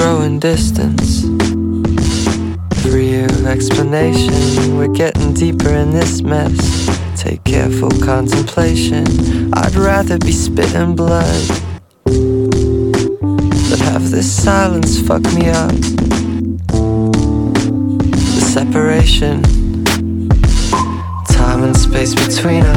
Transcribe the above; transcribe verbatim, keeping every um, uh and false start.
growing distance. Free of explanation, we're getting deeper in this mess. Take careful contemplation. I'd rather be spitting blood than have this silence fuck me up. The separation, time and space between us.